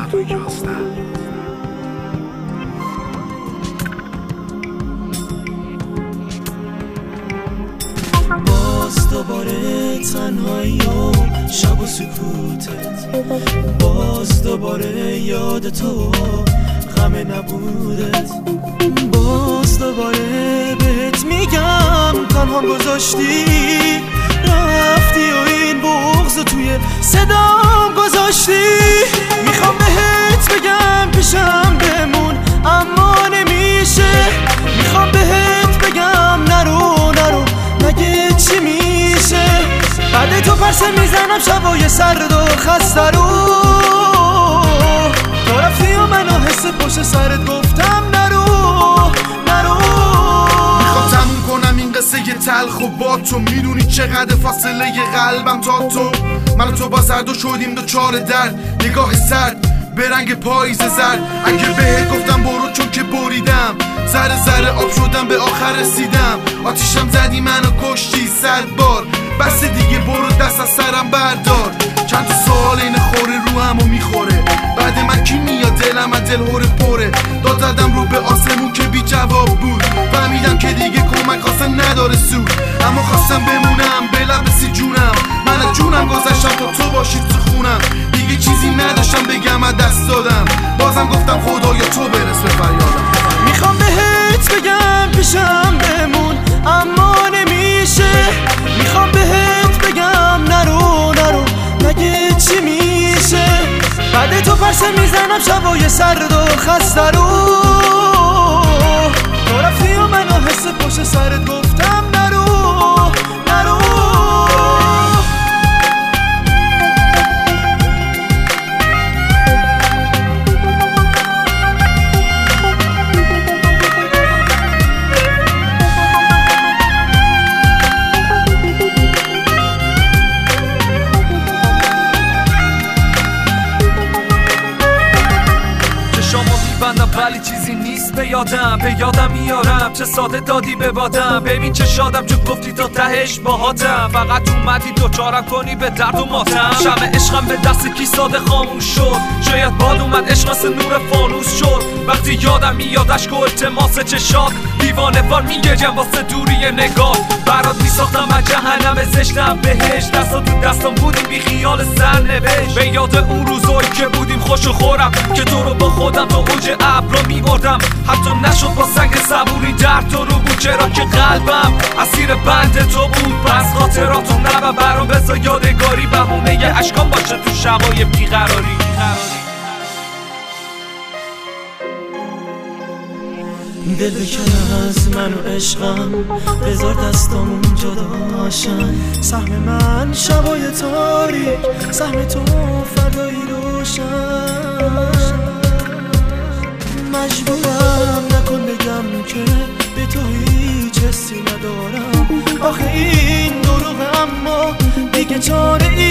111. باز دوباره تنهایی و شب و سکوتت، باز دوباره یاد تو غم نبودت، باز دوباره بهت میگم تنها گذاشتی رفتی و این بغض توی صدام گذاشتی. میخوام بهت بگم پیشم بمون اما نمیشه، میخوام بهت بگم نرو نرو مگه چی میشه. بعد تو پرسه میزنم شبای سرد و خسته رو، تو رفتی و منو حس پشت سرت گفتم نرو نرو. میخوام تموم کنم این قصه تلخ و با تو، میدونی چقدر فاصله قلبم تا تو. من و تو با زرد و شدیم دوچار درد، نگاه سرد به رنگ پاییز زرد. اگه بهت گفتم برو چون که بریدم، ذره ذره آب شدم به آخر رسیدم. آتیشم زدی منو کشتی 100 بار، بس دیگه برو دست از سرم بردار. چند تا سوال این خوره رو همو میخوره، بعد من کی میاد دلم از دل هوره پره. داد زدم رو به آسمون که بی جواب بود، فهمیدم که دیگه کمک اصلا نداره سود. اما خواستم بمونم به لبسی جونم، من از جونم گذشتم تا تو باشی تو خونم. دیگه چیزی نداشتم بگم از دست دادم، بازم گفتم خدایا تو برس به فریادم. میخوام بهت بگم پیشم بمون اما نمیشه، میخوام بهت بگم نرو نرو مگه چی میشه. بعد تو پرسه میزنم شبای سرد و خسته رو، تو رفتی و منو حس پشت سرت گفتم نرو نرو. ولی چیزی نیست به یادم میارم چه ساده دادی به بادم. ببین چه شادم چون گفتی تا تهش باهاتم، فقط اومدی دوچارم کنی به درد و ماتم. شمع عشقم به دست کی ساده خاموش شد، شاید باد اومد عشق مثل نور فانوس شد. وقتی یادم میاد اشک و التماس چشات، دیوانه وار میگریم واسه دوری نگاه. برات میساختم از جهنم زشتم بهش، دستا تو دستم بودیم بی خیال سرنوشت. به یاد اون روزایی که بودیم خوش و خورم، که تو رو با خودم تا اوج ابرا میبردم. حتی نشد با سنگ صبوری در تو رو بود، چرا که قلبم اسیر بند تو بود. پس خاطراتو نبر برام بذار یادگاری، بهونه یه اشکام باشه تو شبای بیقراری. دل بکن از من و عشقم، بذار دستامون جداشن. سهم من شبای تاریک، سهم تو فردایی روشن. مجبورم نکن بگم که به تو هیچ حسی ندارم، آخه این دروغه اما دیگه چاره ای